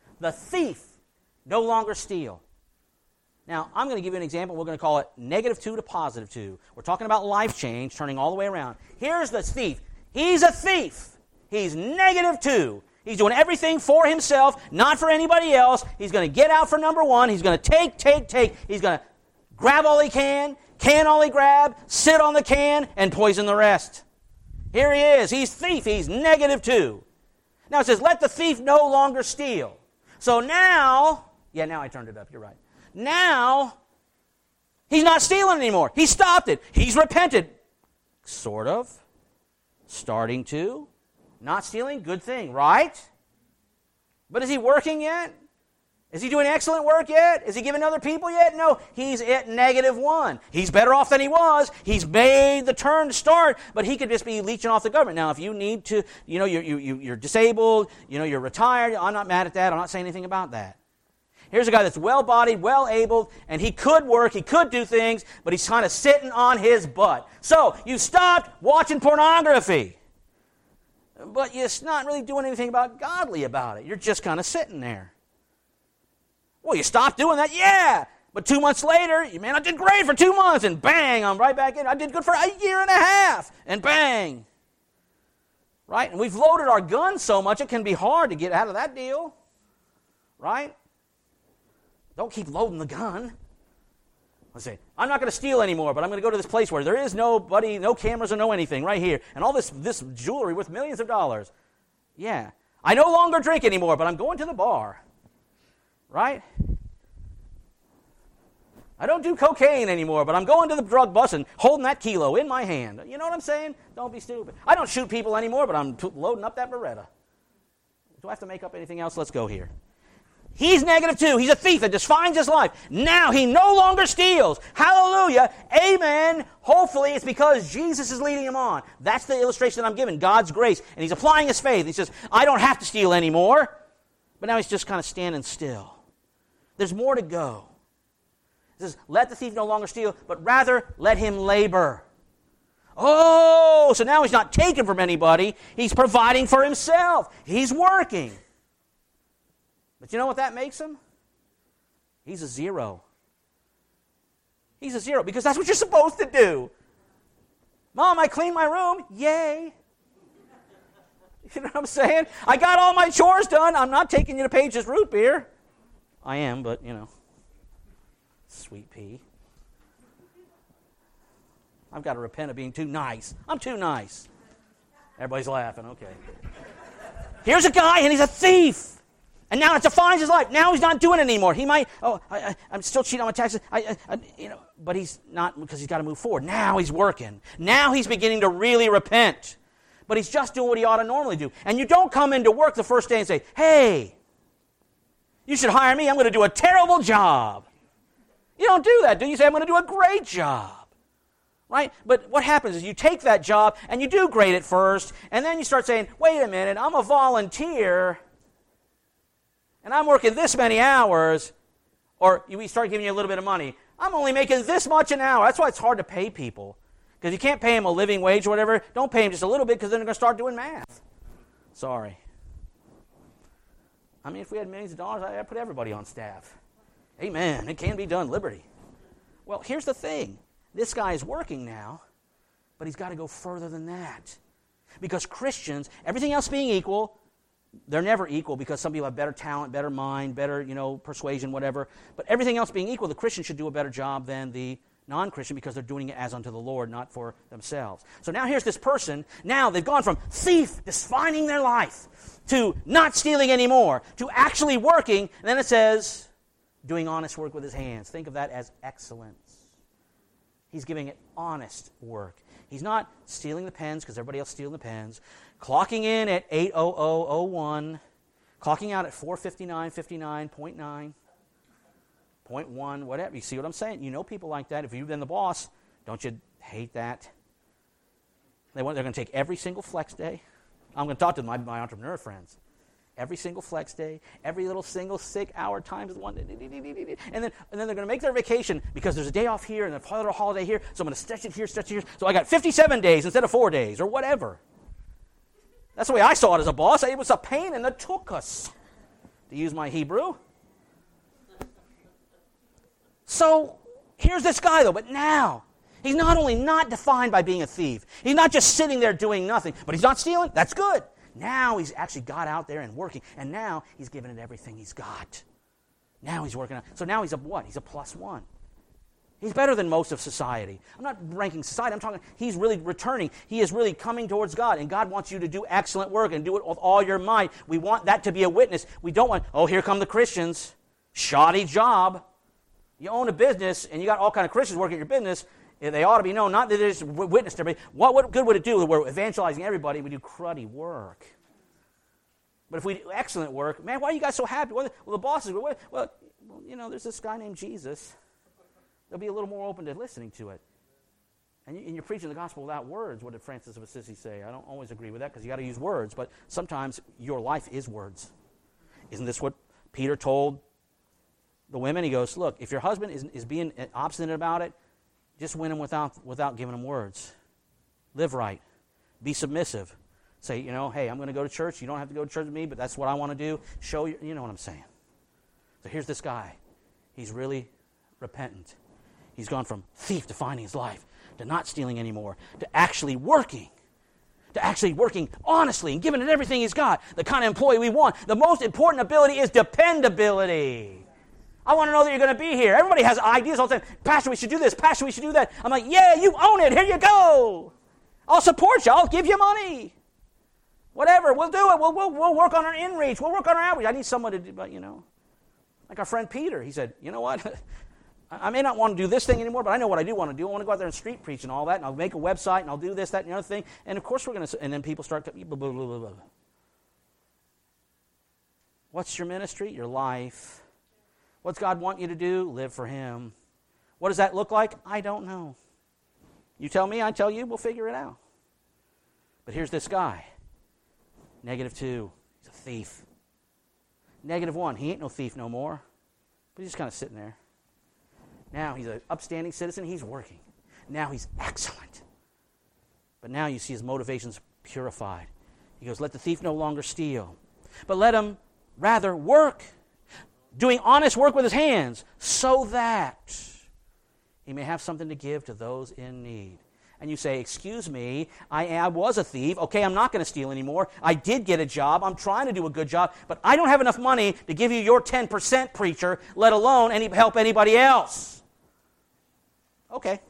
no longer steal. Now, I'm going to give you an example. We're going to call it -2 to +2. We're talking about life change, turning all the way around. Here's the thief. He's a thief. He's -2. He's doing everything for himself, not for anybody else. He's going to get out for number one. He's going to take. He's going to grab all he can all he grab, sit on the can, and poison the rest. Here he is. He's thief. He's -2. Now it says, let the thief no longer steal. So now I turned it up. You're right. Now, he's not stealing anymore. He stopped it. He's repented. Sort of. Starting to. Not stealing, good thing, right? But is he working yet? Is he doing excellent work yet? Is he giving other people yet? No, he's at -1. He's better off than he was. He's made the turn to start, but he could just be leeching off the government. Now, if you need to, you're disabled, you're retired, I'm not mad at that. I'm not saying anything about that. Here's a guy that's well-bodied, well-abled, and he could work, he could do things, but he's kind of sitting on his butt. So, you stopped watching pornography, but you're not really doing anything godly about it. You're just kind of sitting there. Well, you stopped doing that? Yeah! But 2 months later, I did great for 2 months, and bang, I'm right back in. I did good for 1.5 years, and bang. Right? And we've loaded our guns so much, it can be hard to get out of that deal. Right? Don't keep loading the gun. Let's say, I'm not going to steal anymore, but I'm going to go to this place where there is nobody, no cameras or no anything, right here. And all this jewelry worth millions of dollars. Yeah. I no longer drink anymore, but I'm going to the bar. Right? I don't do cocaine anymore, but I'm going to the drug bust and holding that kilo in my hand. You know what I'm saying? Don't be stupid. I don't shoot people anymore, but I'm loading up that Beretta. Do I have to make up anything else? Let's go here. He's -2. He's a thief that just finds his life. Now he no longer steals. Hallelujah. Amen. Hopefully it's because Jesus is leading him on. That's the illustration that I'm giving. God's grace. And he's applying his faith. He says, I don't have to steal anymore. But now he's just kind of standing still. There's more to go. It says, let the thief no longer steal, but rather let him labor. Oh, so now he's not taking from anybody. He's providing for himself. He's working. But you know what that makes him? He's a 0. He's a 0 because that's what you're supposed to do. Mom, I cleaned my room. Yay. You know what I'm saying? I got all my chores done. I'm not taking you to Page's root beer. I am, but, Sweet pea. I've got to repent of being too nice. I'm too nice. Everybody's laughing. Okay. Here's a guy, and he's a thief. And now it defines his life. Now he's not doing it anymore. He might, I'm still cheating on my taxes. But he's not, because he's got to move forward. Now he's working. Now he's beginning to really repent. But he's just doing what he ought to normally do. And you don't come into work the first day and say, hey, you should hire me. I'm going to do a terrible job. You don't do that, do you? You say, I'm going to do a great job. Right? But what happens is you take that job and you do great at first, and then you start saying, wait a minute, I'm a volunteer, and I'm working this many hours, or we start giving you a little bit of money. I'm only making this much an hour. That's why it's hard to pay people. Because you can't pay them a living wage or whatever. Don't pay them just a little bit, because then they're going to start doing math. Sorry. I mean, if we had millions of dollars, I'd put everybody on staff. Amen. It can be done. Liberty. Well, here's the thing. This guy is working now, but he's got to go further than that. Because Christians, everything else being equal, they're never equal, because some people have better talent, better mind, better, persuasion, whatever. But everything else being equal, the Christian should do a better job than the non-Christian, because they're doing it as unto the Lord, not for themselves. So now here's this person. Now they've gone from thief, defining their life, to not stealing anymore, to actually working. And then it says, doing honest work with his hands. Think of that as excellence. He's giving it honest work. He's not stealing the pens because everybody else is stealing the pens. Clocking in at 8:00:01. Clocking out at 4:59:59.9. 0.1, whatever. You see what I'm saying? You know people like that. If you've been the boss, don't you hate that? They're going to take every single flex day. I'm going to talk to my entrepreneur friends. Every single flex day, every little single sick hour times one. And then they're going to make their vacation because there's a day off here and a little holiday here, so I'm going to stretch it here. So I got 57 days instead of 4 days or whatever. That's the way I saw it as a boss. It was a pain in the tuchus, to use my Hebrew. So here's this guy, though, but now he's not only not defined by being a thief, he's not just sitting there doing nothing, but he's not stealing. That's good. Now he's actually got out there and working, and now he's giving it everything he's got. Now he's working on. So now he's a what? He's a +1. He's better than most of society. I'm not ranking society. I'm talking he's really returning. He is really coming towards God, and God wants you to do excellent work and do it with all your might. We want that to be a witness. We don't want, here come the Christians. Shoddy job. You own a business, and you got all kind of Christians working at your business. They ought to be known, not that they just witness to everybody. What good would it do? We're evangelizing everybody. We do cruddy work. But if we do excellent work, man, why are you guys so happy? Well, the bosses, there's this guy named Jesus. They'll be a little more open to listening to it. And you're preaching the gospel without words. What did Francis of Assisi say? I don't always agree with that because you got to use words, but sometimes your life is words. Isn't this what Peter told the women? He goes, look, if your husband is being obstinate about it, just win him without giving him words. Live right. Be submissive. Say, hey, I'm going to go to church. You don't have to go to church with me, but that's what I want to do. Show you know what I'm saying. So here's this guy. He's really repentant. He's gone from thief defining his life to not stealing anymore, to actually working. To actually working honestly and giving it everything he's got. The kind of employee we want. The most important ability is dependability. I want to know that you're going to be here. Everybody has ideas all the time. Pastor, we should do this. Pastor, we should do that. I'm like, yeah, you own it. Here you go. I'll support you. I'll give you money. Whatever. We'll do it. We'll work on our in-reach. We'll work on our outreach. I need someone to do, but like our friend Peter. He said, you know what? I may not want to do this thing anymore, but I know what I do want to do. I want to go out there and street preach and all that, and I'll make a website, and I'll do this, that, and the other thing. And, of course, we're going to, and then people start to, blah, blah, blah, blah, blah. What's your ministry? Your life. What's God want you to do? Live for Him. What does that look like? I don't know. You tell me, I tell you, we'll figure it out. But here's this guy. -2. He's a thief. -1. He ain't no thief no more. But he's just kind of sitting there. Now he's an upstanding citizen. He's working. Now he's excellent. But now you see his motivations purified. He goes, let the thief no longer steal, but let him rather work, doing honest work with his hands, so that he may have something to give to those in need. And you say, excuse me, I was a thief. Okay, I'm not going to steal anymore. I did get a job. I'm trying to do a good job, but I don't have enough money to give you your 10%, preacher, let alone help anybody else. Okay.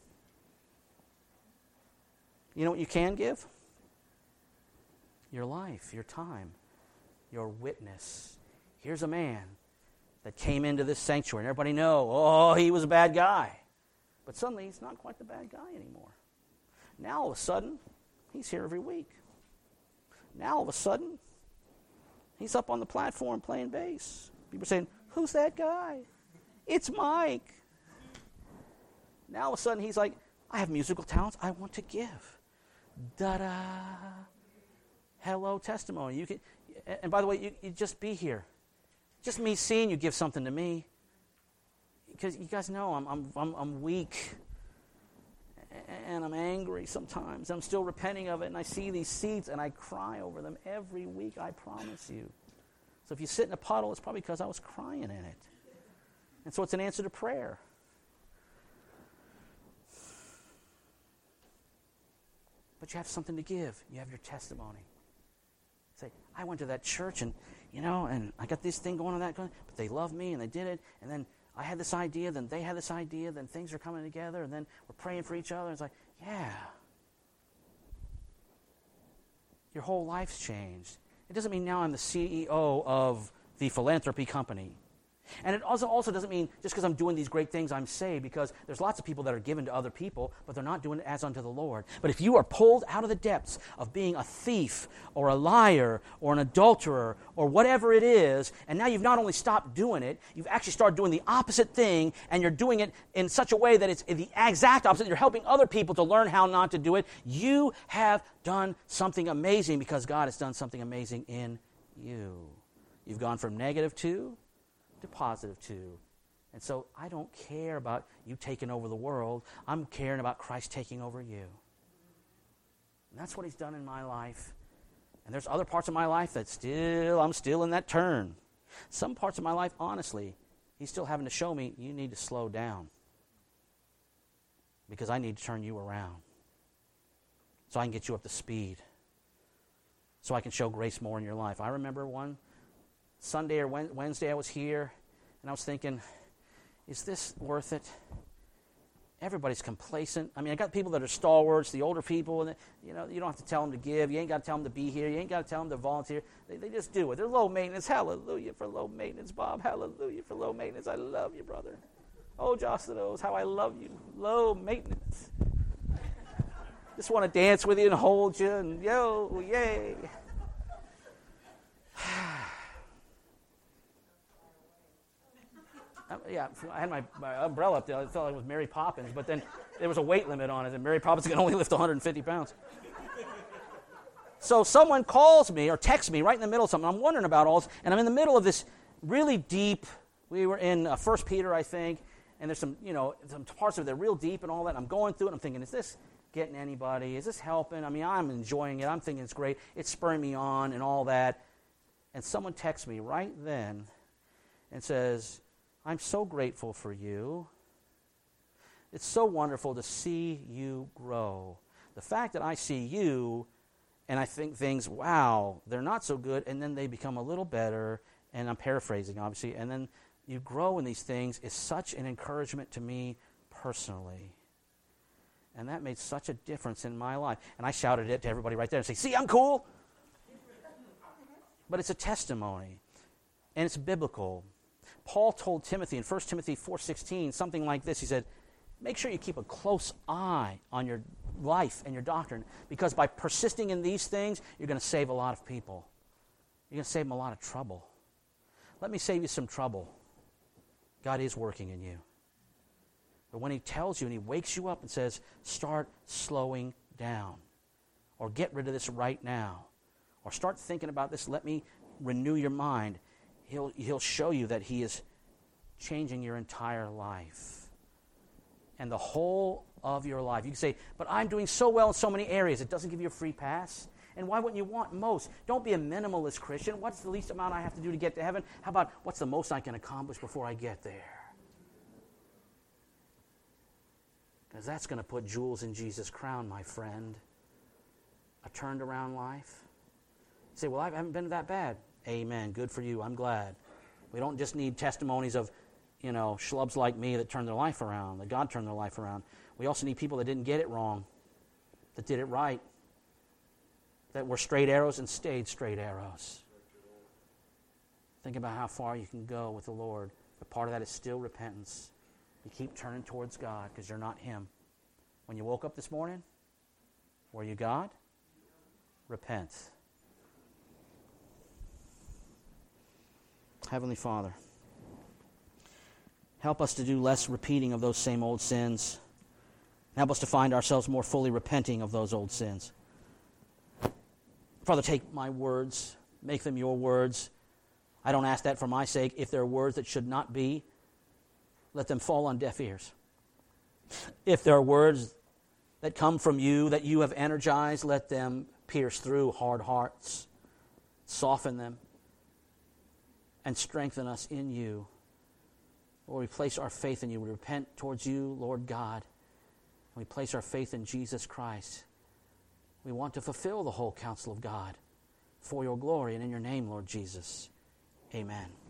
You know what you can give? Your life, your time, your witness. Here's a man that came into this sanctuary, and everybody know, oh, he was a bad guy. But suddenly, he's not quite the bad guy anymore. Now, all of a sudden, he's here every week. Now, all of a sudden, he's up on the platform playing bass. People are saying, who's that guy? It's Mike. Now, all of a sudden, he's like, I have musical talents I want to give. Da-da. Hello, testimony. You can, and by the way, you just be here. Just me seeing you give something to me. Because you guys know I'm weak. And I'm angry sometimes. I'm still repenting of it. And I see these seeds and I cry over them every week, I promise you. So if you sit in a puddle, it's probably because I was crying in it. And so it's an answer to prayer. But you have something to give. You have your testimony. Say, I went to that church and, and I got this thing going on but they loved me and they did it. And then I had this idea, then they had this idea, then things are coming together, and then we're praying for each other. It's like, yeah. Your whole life's changed. It doesn't mean now I'm the CEO of the philanthropy company. And it also doesn't mean just because I'm doing these great things I'm saved, because there's lots of people that are given to other people, but they're not doing it as unto the Lord. But if you are pulled out of the depths of being a thief or a liar or an adulterer or whatever it is, and now you've not only stopped doing it, you've actually started doing the opposite thing, and you're doing it in such a way that it's the exact opposite. You're helping other people to learn how not to do it. You have done something amazing because God has done something amazing in you. You've gone from -2 to +2. And so I don't care about you taking over the world. I'm caring about Christ taking over you. And that's what he's done in my life. And there's other parts of my life that I'm still in that turn. Some parts of my life, honestly, he's still having to show me, you need to slow down. Because I need to turn you around. So I can get you up to speed. So I can show grace more in your life. I remember one Sunday or Wednesday I was here, and I was thinking, is this worth it? Everybody's complacent. I mean, I got people that are stalwarts, the older people, and you don't have to tell them to give. You ain't got to tell them to be here. You ain't got to tell them to volunteer. They just do it. They're low maintenance. Hallelujah for low maintenance, Bob. Hallelujah for low maintenance. I love you, brother. Oh, Jocelyn knows how I love you. Low maintenance. Just want to dance with you and hold you and yay. Yeah, I had my umbrella up there. I felt like it was Mary Poppins, but then there was a weight limit on it, and Mary Poppins can only lift 150 pounds. So someone calls me or texts me right in the middle of something. I'm wondering about all this, and I'm in the middle of this really deep. We were in 1 Peter, I think, and there's some parts of it that are real deep and all that. And I'm going through it, and I'm thinking, is this getting anybody? Is this helping? I mean, I'm enjoying it. I'm thinking it's great. It's spurring me on and all that. And someone texts me right then and says, I'm so grateful for you. It's so wonderful to see you grow. The fact that I see you and I think things, wow, they're not so good, and then they become a little better, and I'm paraphrasing, obviously, and then you grow in these things is such an encouragement to me personally. And that made such a difference in my life. And I shouted it to everybody right there and say, see, I'm cool. But it's a testimony, and it's biblical. Paul told Timothy in 1 Timothy 4:16 something like this. He said, make sure you keep a close eye on your life and your doctrine, because by persisting in these things, you're going to save a lot of people. You're going to save them a lot of trouble. Let me save you some trouble. God is working in you. But when he tells you and he wakes you up and says, start slowing down, or get rid of this right now, or start thinking about this, let me renew your mind, He'll show you that he is changing your entire life and the whole of your life. You can say, but I'm doing so well in so many areas. It doesn't give you a free pass. And why wouldn't you want most? Don't be a minimalist Christian. What's the least amount I have to do to get to heaven? How about what's the most I can accomplish before I get there? Because that's going to put jewels in Jesus' crown, my friend. A turned around life. You say, well, I haven't been that bad. Amen. Good for you. I'm glad. We don't just need testimonies of schlubs like me that turned their life around, that God turned their life around. We also need people that didn't get it wrong, that did it right, that were straight arrows and stayed straight arrows. Think about how far you can go with the Lord. But part of that is still repentance. You keep turning towards God because you're not Him. When you woke up this morning, were you God? Repent. Heavenly Father, help us to do less repeating of those same old sins. Help us to find ourselves more fully repenting of those old sins. Father, take my words, make them your words. I don't ask that for my sake. If there are words that should not be, let them fall on deaf ears. If there are words that come from you, that you have energized, let them pierce through hard hearts, soften them, and strengthen us in you. Lord, we place our faith in you. We repent towards you, Lord God. We place our faith in Jesus Christ. We want to fulfill the whole counsel of God for your glory and in your name, Lord Jesus. Amen.